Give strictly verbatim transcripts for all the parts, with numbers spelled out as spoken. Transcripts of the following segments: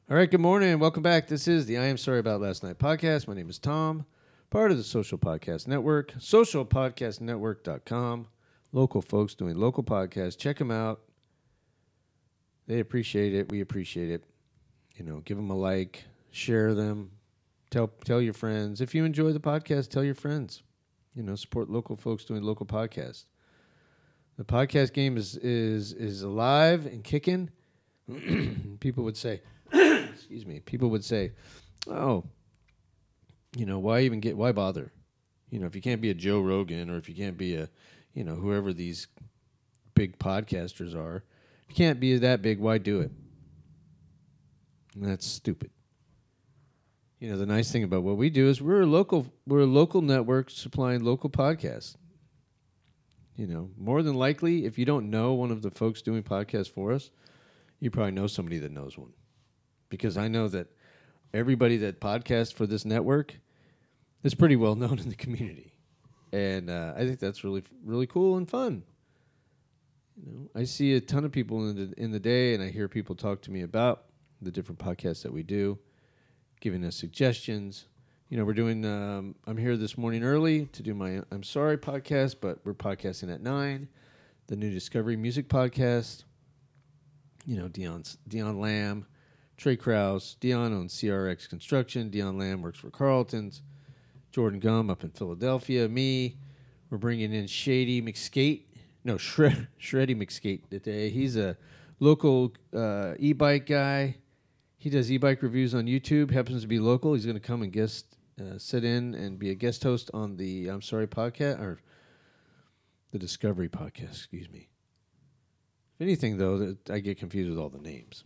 All right, good morning. Welcome back. This is the I Am Sorry About Last Night podcast. My name is Tom, part of the Social Podcast Network, social podcast network dot com. Local folks doing local podcasts. Check them out. They appreciate it. We appreciate it. You know, give them a like, share them, tell tell your friends. If you enjoy the podcast, tell your friends. You know, support local folks doing local podcasts. The podcast game is is is alive and kicking. People would say, excuse me, people would say, oh, you know, why even get, why bother? You know, if you can't be a Joe Rogan or if you can't be a, you know, whoever these big podcasters are, if you can't be that big, why do it? And that's stupid. You know, the nice thing about what we do is we're a local, we're a local network supplying local podcasts. You know, more than likely, if you don't know one of the folks doing podcasts for us, you probably know somebody that knows one. Because I know that everybody that podcasts for this network is pretty well known in the community. And uh, I think that's really, really cool and fun. You know, I see a ton of people in the, in the day, and I hear people talk to me about the different podcasts that we do, giving us suggestions. You know, we're doing, um, I'm here this morning early to do my I'm Sorry podcast, but we're podcasting at nine. The new Discovery Music podcast. You know, Dion's, Dion Lamb, Trey Krause. Dion owns C R X Construction. Dion Lamb works for Carlton's. Jordan Gum up in Philadelphia. Me. We're bringing in Shady McSkate. No, Shred, Shreddy McSkate today. He's a local uh, e-bike guy. He does e-bike reviews on YouTube. Happens to be local. He's going to come and guest, uh, sit in and be a guest host on the I'm Sorry podcast, or the Discovery podcast, excuse me. If anything, though, I get confused with all the names.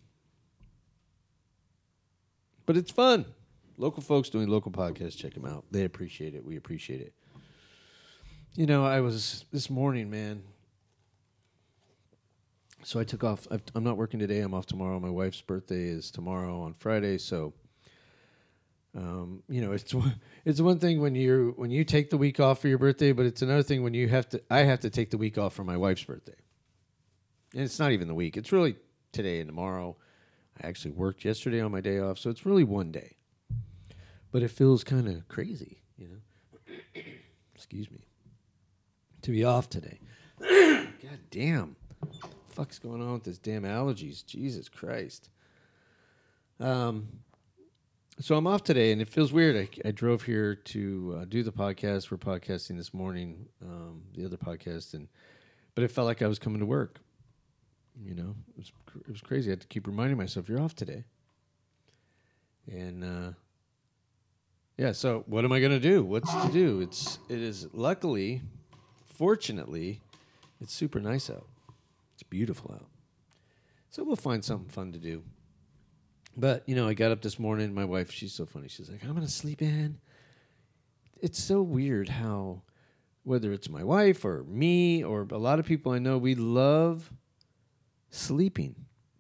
But it's fun. Local folks doing local podcasts, check them out. They appreciate it. We appreciate it. You know, I was, this morning, man, so I took off. I've, I'm not working today. I'm off tomorrow. My wife's birthday is tomorrow on Friday, so, um, you know, it's one, it's one thing when you when you take the week off for your birthday, but it's another thing when you have to, I have to take the week off for my wife's birthday. And it's not even the week. It's really today and tomorrow. I actually worked yesterday on my day off, so it's really one day. But it feels kind of crazy, you know. Excuse me. To be off today. God damn. What the fuck's going on with this damn allergies? Jesus Christ. Um. So I'm off today, and it feels weird. I, I drove here to uh, do the podcast. We're podcasting this morning, um, the other podcast, and but it felt like I was coming to work. You know, it was it was crazy. I had to keep reminding myself, you're off today. And, uh, yeah, so what am I going to do? What's to do? It's, it is luckily, fortunately, it's super nice out. It's beautiful out. So we'll find something fun to do. But, you know, I got up this morning. My wife, she's so funny. She's like, I'm going to sleep in. It's so weird how, whether it's my wife or me or a lot of people I know, we love sleeping.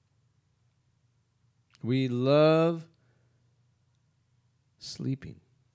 We love sleeping.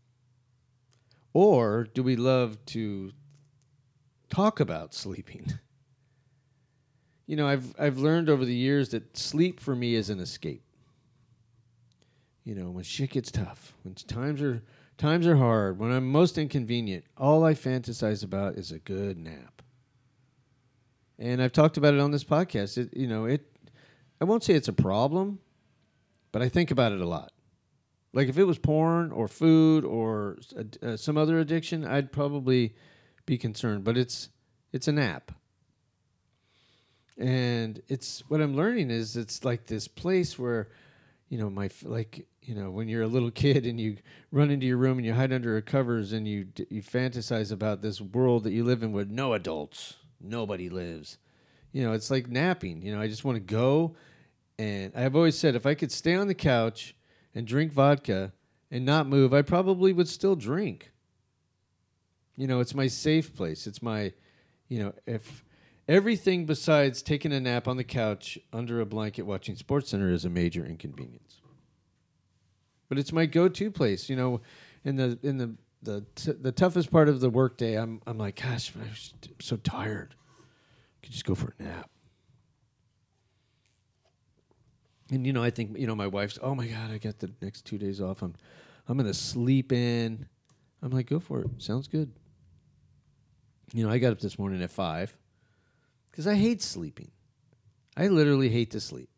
Or do we love to talk about sleeping? You know, I've I've learned over the years that sleep for me is an escape. You know, when shit gets tough, when times are times are hard, when I'm most inconvenient, all I fantasize about is a good nap. And I've talked about it on this podcast. It, you know, it. I won't say it's a problem, but I think about it a lot. Like if it was porn or food or uh, some other addiction, I'd probably be concerned. But it's it's a nap, and it's what I'm learning is it's like this place where, you know, my like you know when you're a little kid and you run into your room and you hide under your covers and you you fantasize about this world that you live in with no adults. Nobody lives. You know, it's like napping. You know, I just want to go. And I've always said if I could stay on the couch and drink vodka and not move, I probably would still drink. You know, it's my safe place. It's my, you know, if everything besides taking a nap on the couch under a blanket watching SportsCenter is a major inconvenience. But it's my go-to place. You know, in the in the The t- the toughest part of the workday, I'm I'm like, gosh, I'm so tired. I could just go for a nap. And, you know, I think, you know, my wife's, oh, my God, I got the next two days off. I'm, I'm going to sleep in. I'm like, go for it. Sounds good. You know, I got up this morning at five because I hate sleeping. I literally hate to sleep.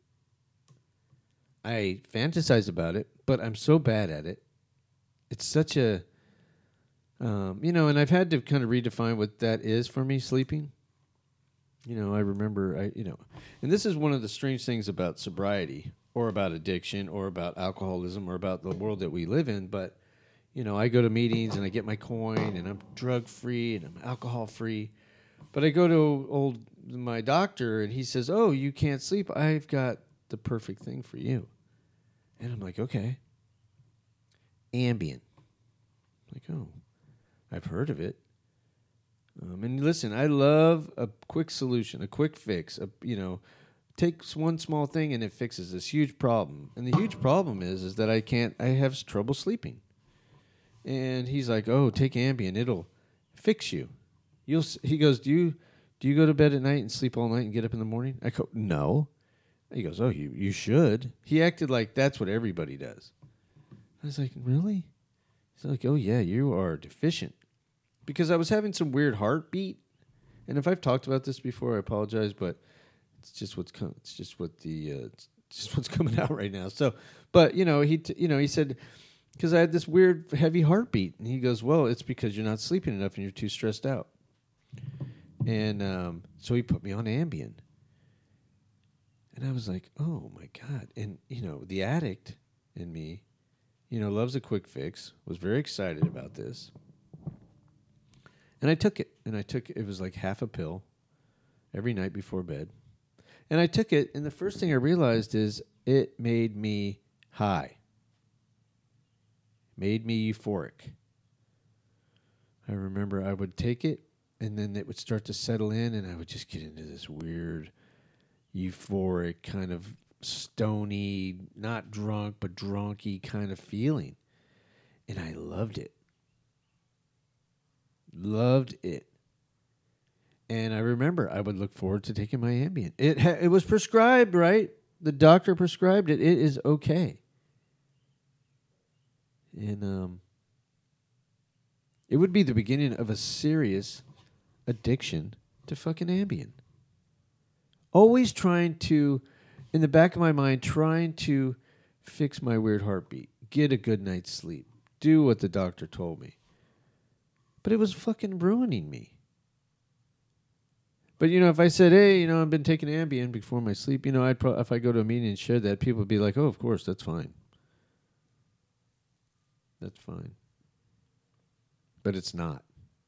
I fantasize about it, but I'm so bad at it. It's such a, um, you know, and I've had to kind of redefine what that is for me, sleeping. You know, I remember, I, you know, and this is one of the strange things about sobriety or about addiction or about alcoholism or about the world that we live in. But, you know, I go to meetings and I get my coin and I'm drug free and I'm alcohol free. But I go to old my doctor and he says, oh, you can't sleep. I've got the perfect thing for you. And I'm like, okay. Ambien. I'm like, oh, I've heard of it. Um, and listen, I love a quick solution, a quick fix. A, you know, takes one small thing and it fixes this huge problem. And the huge problem is, is that I can't. I have trouble sleeping. And he's like, "Oh, take Ambien. It'll fix you." You'll. He goes, "Do you do you go to bed at night and sleep all night and get up in the morning?" I go, "No." He goes, "Oh, you you should." He acted like that's what everybody does. I was like, "Really?" He's like, "Oh yeah, you are deficient." Because I was having some weird heartbeat, and if I've talked about this before, I apologize, but it's just what's com- it's just what the uh, it's just what's coming out right now. So, but you know, he t- you know he said because I had this weird heavy heartbeat, and he goes, "Well, it's because you're not sleeping enough and you're too stressed out." And um, so he put me on Ambien, and I was like, "Oh my God!" And you know, the addict in me, you know, loves a quick fix. Was very excited about this. And I took it, and I took it was like half a pill every night before bed. And I took it, and the first thing I realized is it made me high. Made me euphoric. I remember I would take it, and then it would start to settle in, and I would just get into this weird, euphoric, kind of stony, not drunk, but drunky kind of feeling. And I loved it. Loved it. And I remember I would look forward to taking my Ambien. It ha- it was prescribed, right? The doctor prescribed it. It is okay. And um, it would be the beginning of a serious addiction to fucking Ambien. Always trying to, in the back of my mind, trying to fix my weird heartbeat, get a good night's sleep, do what the doctor told me. But it was fucking ruining me. But, you know, if I said, hey, you know, I've been taking Ambien before my sleep, you know, I'd pro- if I go to a meeting and share that, people would be like, oh, of course, that's fine. That's fine. But it's not.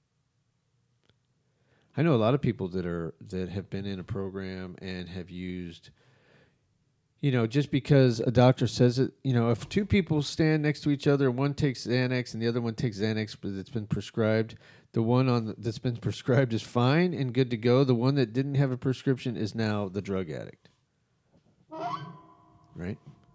I know a lot of people that are that have been in a program and have used, you know, just because a doctor says it, you know, if two people stand next to each other, one takes Xanax and the other one takes Xanax, but it's been prescribed, the one on the, that's been prescribed is fine and good to go. The one that didn't have a prescription is now the drug addict. Right?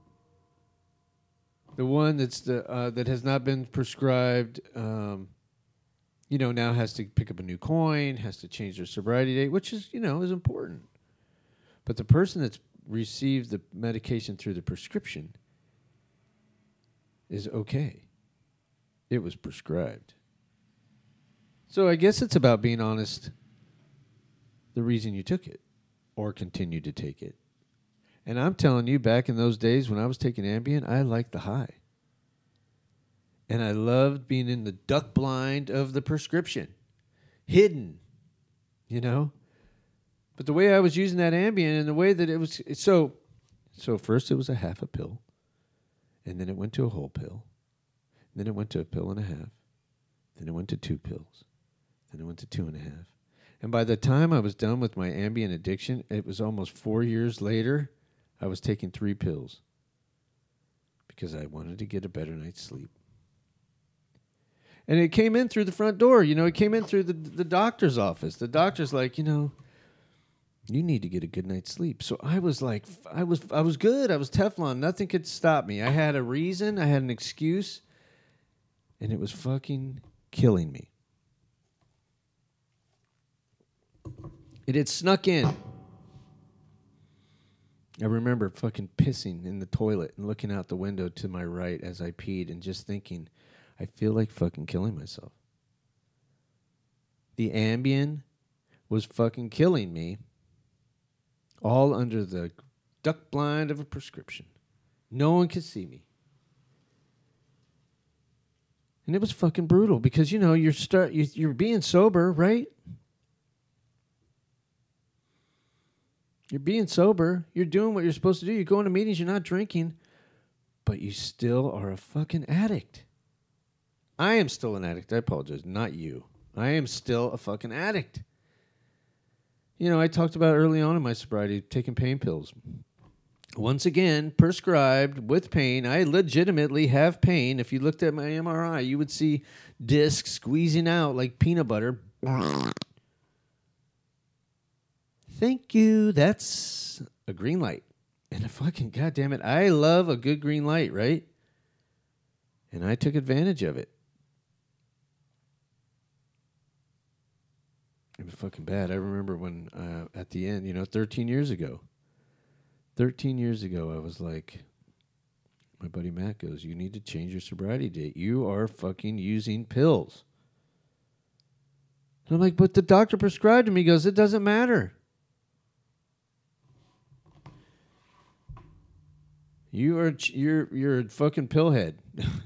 The one that's the uh, that has not been prescribed, um, you know, now has to pick up a new coin, has to change their sobriety date, which is, you know, is important. But the person that's received the medication through the prescription is okay. It was prescribed. So I guess it's about being honest the reason you took it or continue to take it. And I'm telling you, back in those days when I was taking Ambien, I liked the high. And I loved being in the duck blind of the prescription. Hidden, you know? But the way I was using that Ambien and the way that it was... So, so first it was a half a pill. And then it went to a whole pill. Then it went to a pill and a half. Then it went to two pills. Then it went to two and a half. And by the time I was done with my Ambien addiction, it was almost four years later, I was taking three pills. Because I wanted to get a better night's sleep. And it came in through the front door. You know, it came in through the, the doctor's office. The doctor's like, you know, you need to get a good night's sleep. So I was like, I was I was good. I was Teflon. Nothing could stop me. I had a reason. I had an excuse. And it was fucking killing me. It had snuck in. I remember fucking pissing in the toilet and looking out the window to my right as I peed and just thinking, I feel like fucking killing myself. The Ambien was fucking killing me, all under the duck blind of a prescription. No one could see me. And it was fucking brutal because, you know, you're start you, you're being sober, right? You're being sober. You're doing what you're supposed to do. You're going to meetings. You're not drinking. But you still are a fucking addict. I am still an addict. I apologize. Not you. I am still a fucking addict. You know, I talked about early on in my sobriety taking pain pills. Once again, prescribed with pain. I legitimately have pain. If you looked at my M R I, you would see discs squeezing out like peanut butter. Thank you. That's a green light. And a fucking, goddamn it, I love a good green light, right? And I took advantage of it. It was fucking bad. I remember when, uh, at the end, you know, thirteen years ago. thirteen years ago, I was like, my buddy Matt goes, you need to change your sobriety date. You are fucking using pills. And I'm like, but the doctor prescribed to me. He goes, it doesn't matter. You are you're you're a fucking pillhead.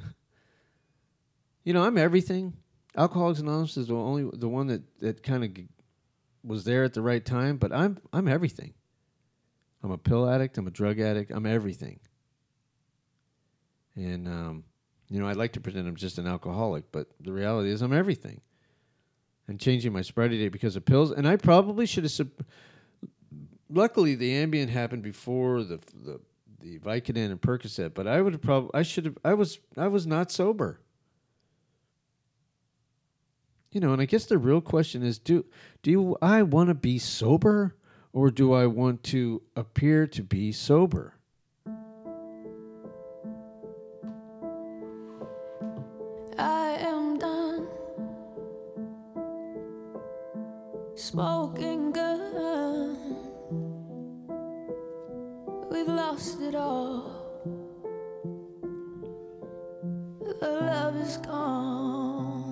You know, I'm everything. Alcoholics Anonymous is the only the one that, that kind of g- was there at the right time, but I'm I'm everything. I'm a pill addict. I'm a drug addict. I'm everything. And um, you know, I like to pretend I'm just an alcoholic, but the reality is I'm everything. And changing my sobriety date because of pills, and I probably should have. Sub- Luckily, the Ambien happened before the the. the Vicodin and Percocet, but I would have probably, I should have, I was, I was not sober. You know, and I guess the real question is, do, do I want to be sober or do I want to appear to be sober? I am done smoking gun. We've lost it all. The love is gone.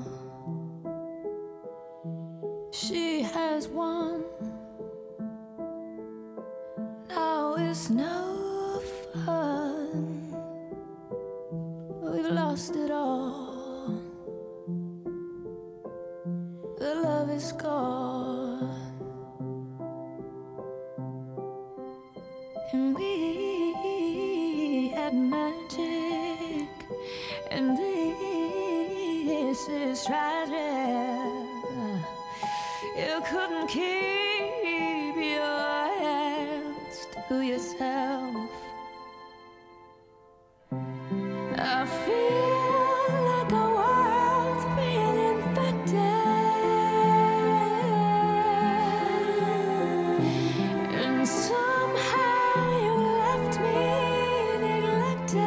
She has won. Now it's no fun. We've lost it all. The love is gone. And we had magic, and this is tragic. You couldn't keep your hands to yourself. I feel like our world's being infected, and somehow you left me neglected.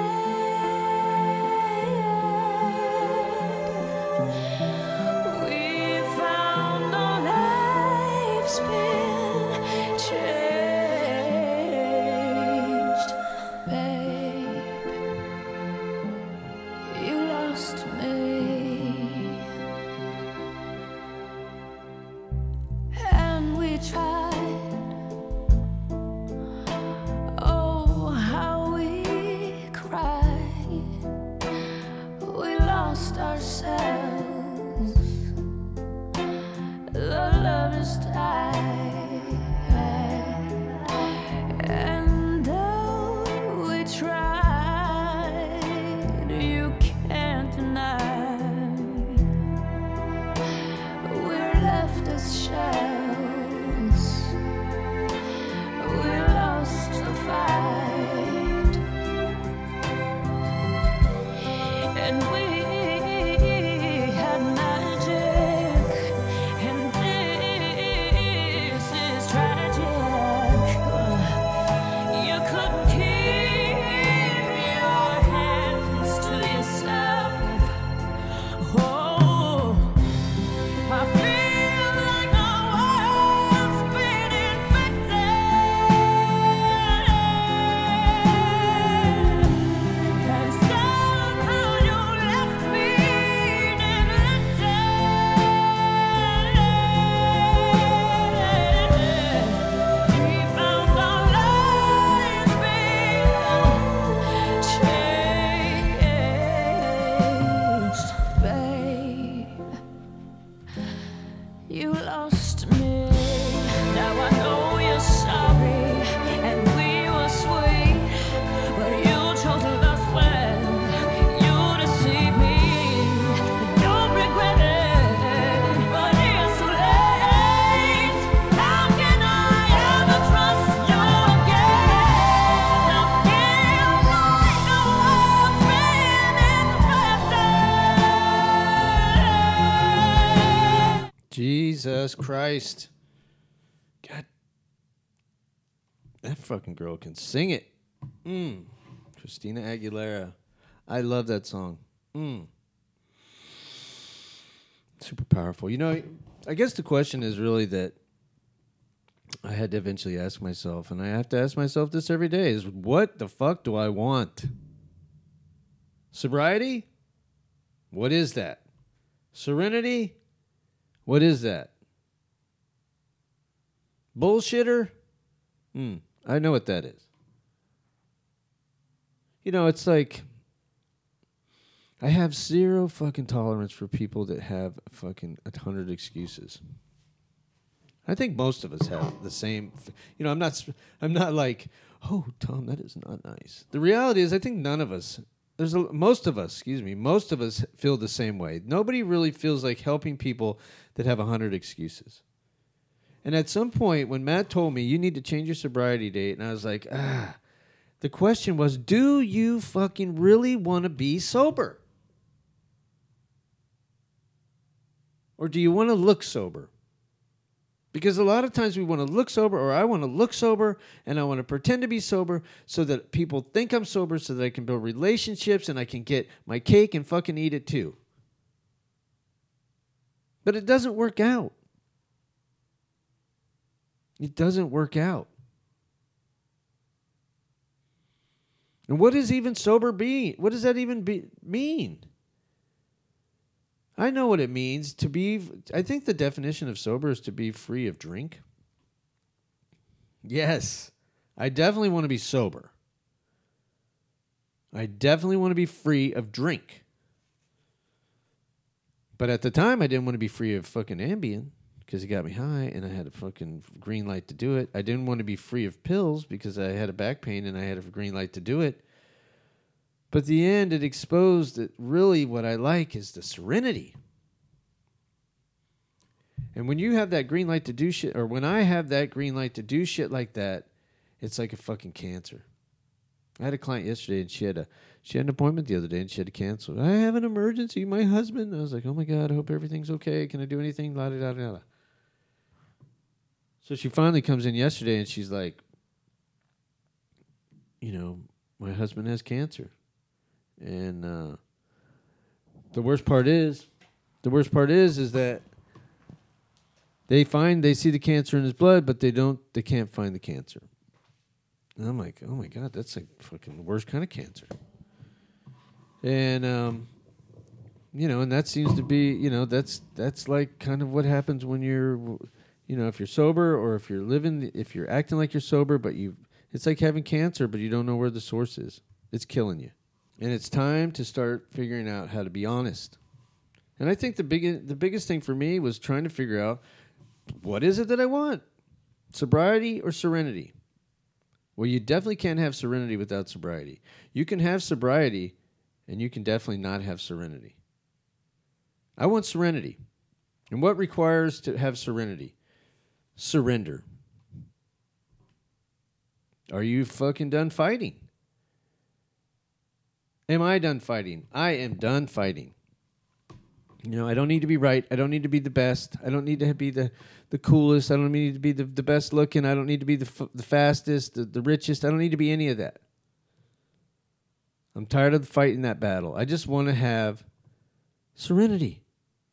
We found our life's been changed, babe. You lost me, and we tried. Oh, how we cried. We lost ourselves. The love is died, and though we tried, you can't deny we're left as shells. We lost the fight, and we had magic, and Jesus Christ. God. That fucking girl can sing it. Mm. Christina Aguilera. I love that song. Mm. Super powerful. You know, I guess the question is really that I had to eventually ask myself, and I have to ask myself this every day, is what the fuck do I want? Sobriety? What is that? Serenity? What is that? Bullshitter? Hmm, I know what that is. You know, it's like I have zero fucking tolerance for people that have fucking a hundred excuses. I think most of us have the same. You know, I'm not. I'm not like, oh, Tom, that is not nice. The reality is, I think none of us. There's a, most of us. Excuse me. Most of us feel the same way. Nobody really feels like helping people that have a hundred excuses. And at some point, when Matt told me you need to change your sobriety date, and I was like, ah, the question was, do you fucking really want to be sober? Or do you want to look sober? Because a lot of times we want to look sober, or I want to look sober, and I want to pretend to be sober so that people think I'm sober so that I can build relationships and I can get my cake and fucking eat it too. But it doesn't work out. It doesn't work out. And what does even sober be? What does that even be, mean? I know what it means to be. I think the definition of sober is to be free of drink. Yes, I definitely want to be sober. I definitely want to be free of drink. But at the time, I didn't want to be free of fucking Ambien because it got me high and I had a fucking green light to do it. I didn't want to be free of pills because I had a back pain and I had a green light to do it. But at the end, it exposed that really what I like is the serenity. And when you have that green light to do shit, or when I have that green light to do shit like that, it's like a fucking cancer. I had a client yesterday, and she had a she had an appointment the other day, and she had to cancel. I have an emergency, my husband. I was like, oh my God, I hope everything's okay. Can I do anything? La da da da. So she finally comes in yesterday, and she's like, you know, my husband has cancer. And uh, the worst part is, the worst part is, is that they find, they see the cancer in his blood, but they don't, they can't find the cancer. And I'm like, oh my God, that's like fucking the worst kind of cancer. And, um, you know, and that seems to be, you know, that's, that's like kind of what happens when you're, you know, if you're sober or if you're living, if you're acting like you're sober, but you, it's like having cancer, but you don't know where the source is. It's killing you. And it's time to start figuring out how to be honest. And I think the big, the biggest thing for me was trying to figure out, what is it that I want? Sobriety or serenity? Well, you definitely can't have serenity without sobriety. You can have sobriety, and you can definitely not have serenity. I want serenity. And what requires to have serenity? Surrender. Are you fucking done fighting? Am I done fighting? I am done fighting. You know, I don't need to be right. I don't need to be the best. I don't need to be the, the coolest. I don't need to be the, the best looking. I don't need to be the f- the fastest, the, the richest. I don't need to be any of that. I'm tired of fighting that battle. I just want to have serenity.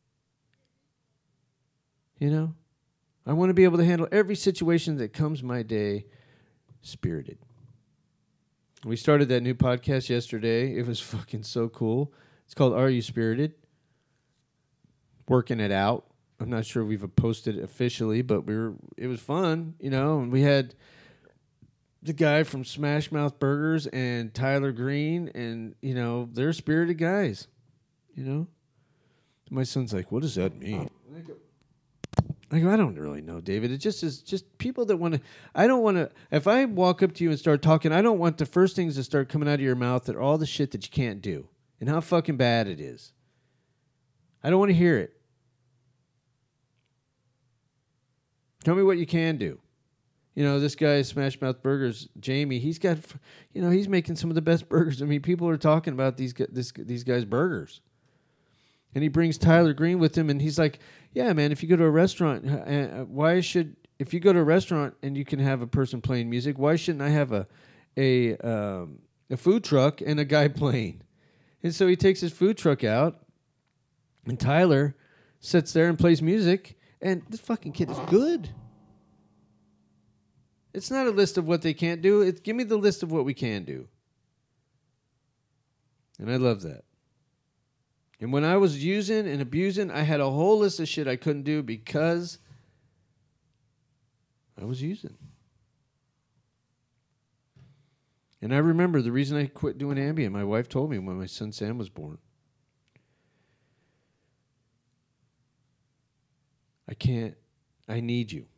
You know? I want to be able to handle every situation that comes my day spirited. We started that new podcast yesterday. It was fucking so cool. It's called Are You Spirited? Working it out. I'm not sure we've posted it officially, but we were. It was fun, you know. And we had the guy from Smash Mouth Burgers and Tyler Green, and you know they're spirited guys. You know, my son's like, "What does that mean?" I go, I don't really know, David. It just is just people that want to. I don't want to. If I walk up to you and start talking, I don't want the first things to start coming out of your mouth that are all the shit that you can't do and how fucking bad it is. I don't want to hear it. Tell me what you can do. You know, this guy, Smash Mouth Burgers, Jamie, he's got, you know, he's making some of the best burgers. I mean, people are talking about these this, these guys' burgers. And he brings Tyler Green with him, and he's like, yeah, man, if you go to a restaurant, uh, why should, if you go to a restaurant and you can have a person playing music, why shouldn't I have a, a, um, a food truck and a guy playing? And so he takes his food truck out, and Tyler sits there and plays music, and this fucking kid is good. It's not a list of what they can't do. It's give me the list of what we can do. And I love that. And when I was using and abusing, I had a whole list of shit I couldn't do because I was using. And I remember the reason I quit doing Ambien, my wife told me when my son Sam was born. I can't, I need you.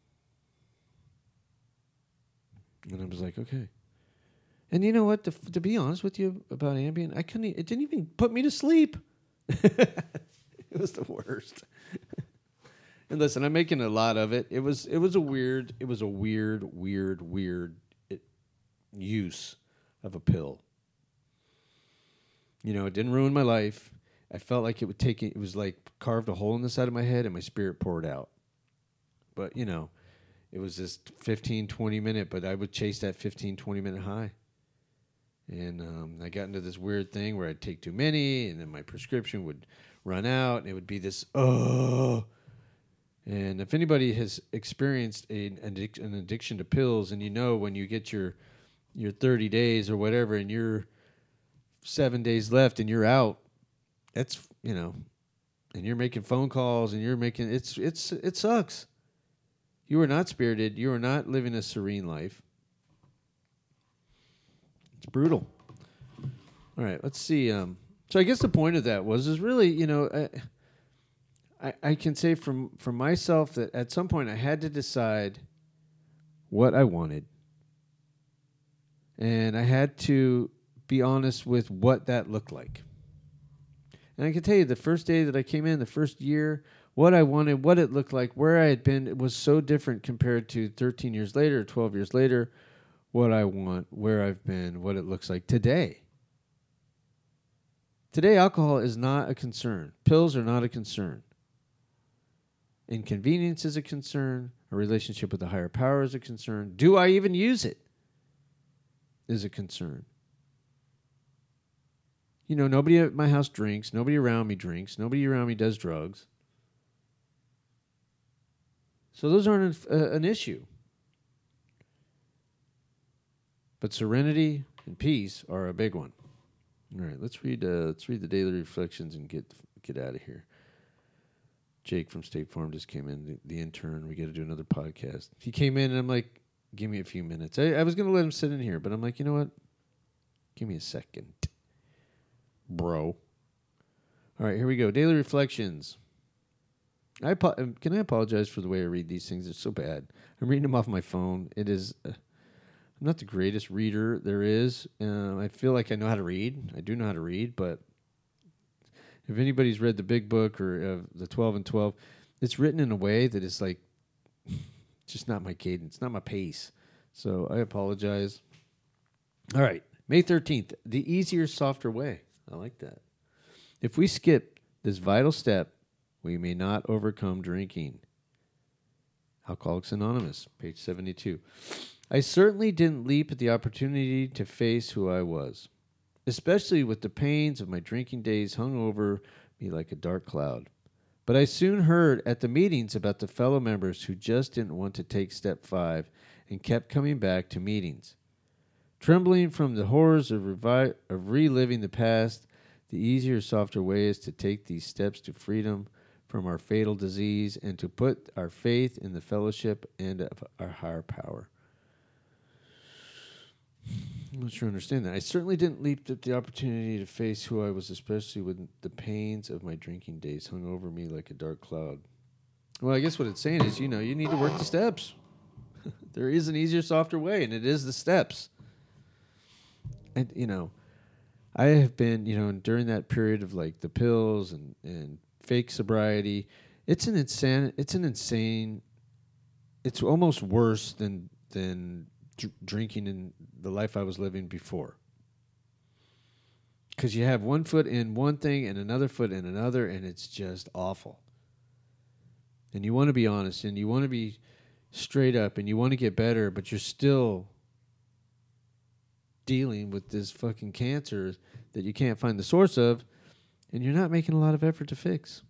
And I was like, okay. And you know what? To, to be honest with you about Ambien, I couldn't, it didn't even put me to sleep. It was the worst. And listen, I'm making a lot of it. It was, it was a weird, it was a weird, weird, weird it, use of a pill. You know, it didn't ruin my life. I felt like it would take it, it was like carved a hole in the side of my head and my spirit poured out. But, you know, it was this fifteen, twenty minute, but I would chase that fifteen, twenty minute high. And um, I got into this weird thing where I'd take too many, and then my prescription would run out, and it would be this, oh. And if anybody has experienced a, an, addic- an addiction to pills, and you know when you get your your thirty days or whatever, and you're seven days left, and you're out, that's, you know, and you're making phone calls, and you're making, it's it's it sucks. You are not spirited. You are not living a serene life. It's brutal. All right, let's see. Um, so I guess the point of that was is really, you know, I, I, I can say from, from myself that at some point I had to decide what I wanted. And I had to be honest with what that looked like. And I can tell you the first day that I came in, the first year, what I wanted, what it looked like, where I had been, it was so different compared to thirteen years later, twelve years later. What I want, where I've been, what it looks like today. Today, alcohol is not a concern. Pills are not a concern. Inconvenience is a concern. A relationship with a higher power is a concern. Do I even use it? Is a concern. You know, nobody at my house drinks. Nobody around me drinks. Nobody around me does drugs. So those aren't an, uh, an issue. But serenity and peace are a big one. All right, let's read. Uh, let's read the daily reflections and get get out of here. Jake from State Farm just came in. The, the intern. We got to do another podcast. He came in and I'm like, "Give me a few minutes." I, I was going to let him sit in here, but I'm like, you know what? Give me a second, bro. All right, here we go. Daily reflections. I can I apologize for the way I read these things. It's so bad. I'm reading them off my phone. It is. Uh, I'm not the greatest reader there is. Uh, I feel like I know how to read. I do know how to read, but if anybody's read the Big Book or uh, the twelve and twelve, it's written in a way that is like just not my cadence, not my pace. So I apologize. All right, May thirteenth, the easier, softer way. I like that. If we skip this vital step, we may not overcome drinking. Alcoholics Anonymous, page seventy-two. I certainly didn't leap at the opportunity to face who I was, especially with the pains of my drinking days hung over me like a dark cloud. But I soon heard at the meetings about the fellow members who just didn't want to take step five and kept coming back to meetings. Trembling from the horrors of, revi- of reliving the past, the easier, softer way is to take these steps to freedom from our fatal disease and to put our faith in the fellowship and of our higher power. I'm not sure I understand that. I certainly didn't leap at the opportunity to face who I was, especially when the pains of my drinking days hung over me like a dark cloud. Well, I guess what it's saying is, you know, you need to work the steps. There is an easier, softer way, and it is the steps. And, you know, I have been, you know, during that period of like the pills and, and fake sobriety, it's an insane, it's an insane, it's almost worse than, than dr- drinking in the life I was living before. Because you have one foot in one thing and another foot in another, and it's just awful. And you want to be honest, and you want to be straight up, and you want to get better, but you're still dealing with this fucking cancer that you can't find the source of, and you're not making a lot of effort to fix.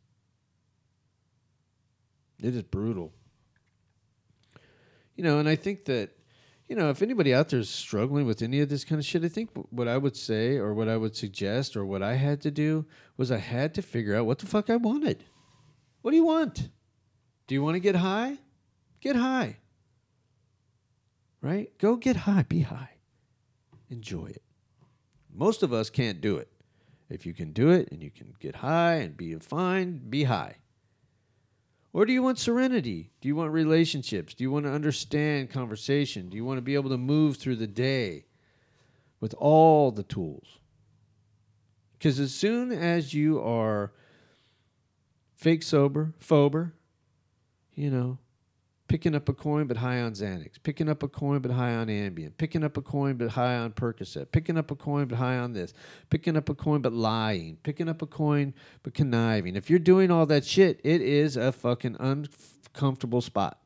It is brutal. You know, and I think that, you know, if anybody out there is struggling with any of this kind of shit, I think what I would say or what I would suggest or what I had to do was I had to figure out what the fuck I wanted. What do you want? Do you want to get high? Get high. Right? Go get high. Be high. Enjoy it. Most of us can't do it. If you can do it and you can get high and be fine, be high. Or do you want serenity? Do you want relationships? Do you want to understand conversation? Do you want to be able to move through the day with all the tools? Because as soon as you are fake sober, phober, you know, picking up a coin but high on Xanax, picking up a coin but high on Ambien, picking up a coin but high on Percocet, picking up a coin but high on this, picking up a coin but lying, picking up a coin but conniving. If you're doing all that shit, it is a fucking uncomfortable spot.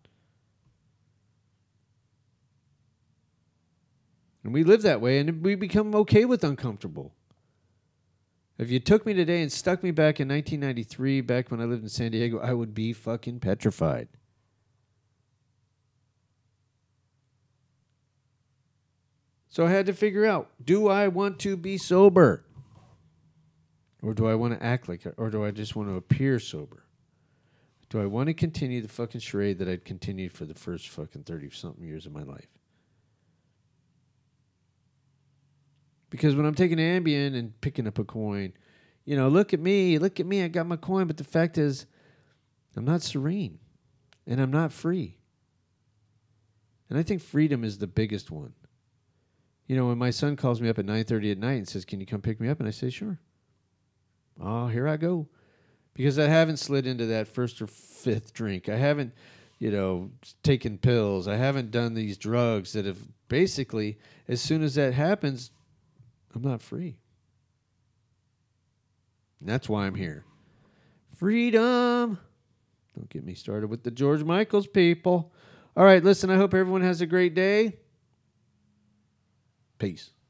And we live that way, and we become okay with uncomfortable. If you took me today and stuck me back in nineteen ninety-three, back when I lived in San Diego, I would be fucking petrified. So I had to figure out, do I want to be sober? Or do I want to act like it? Or do I just want to appear sober? Do I want to continue the fucking charade that I'd continued for the first fucking thirty-something years of my life? Because when I'm taking Ambien and picking up a coin, you know, look at me, look at me, I got my coin. But the fact is, I'm not serene. And I'm not free. And I think freedom is the biggest one. You know, when my son calls me up at nine thirty at night and says, can you come pick me up? And I say, sure. Oh, here I go. Because I haven't slid into that first or fifth drink. I haven't, you know, taken pills. I haven't done these drugs that have basically, as soon as that happens, I'm not free. And that's why I'm here. Freedom. Don't get me started with the George Michaels people. All right, listen, I hope everyone has a great day. Peace.